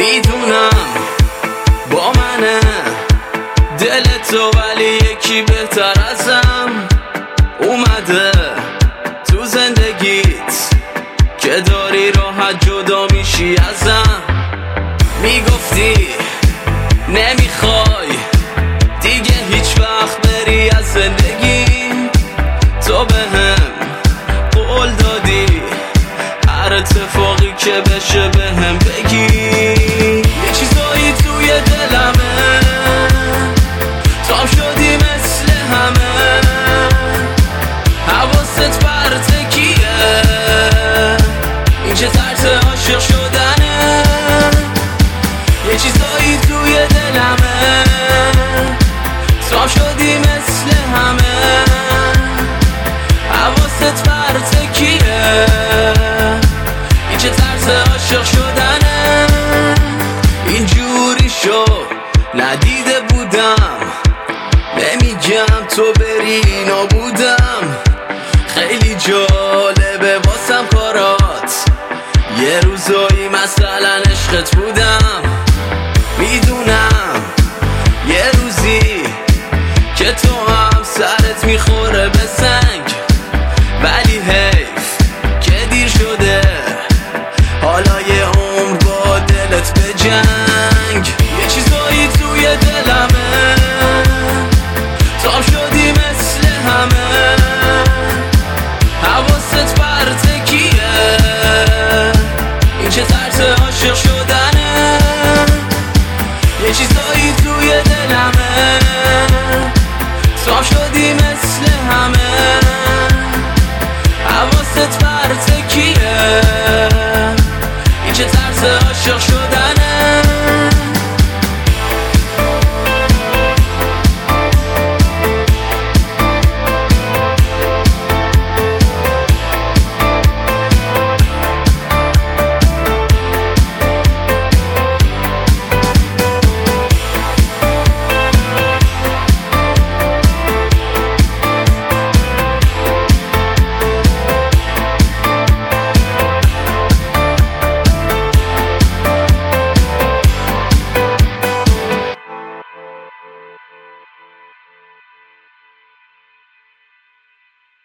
میدونم با منه دل تو، ولی یکی بهتر ازم اومده تو زندگیت که داری راحت جدا میشی ازم. میگفتی نمیخوای دیگه هیچ وقت بری از زندگیم، تو بهم قول دادی هر اتفاقی که بشه بهم بگی. یه چیزایی توی دلمه، تو هم شدی مثل همه، حواست پرت کیه، این چه طرز عاشق شدنه. یه چیزایی توی دلمه، تو هم شدی مثل همه، حواست پرت کیه، این چه طرز عاشق شدنه. اینجوری شو ندیده بودم، نمیگم تو بری نبودم. خیلی جالبه واسم کارات، یه روزایی مثلا عشقت بودم. میدونم یه روزی که تو هم سرت میخوره به سر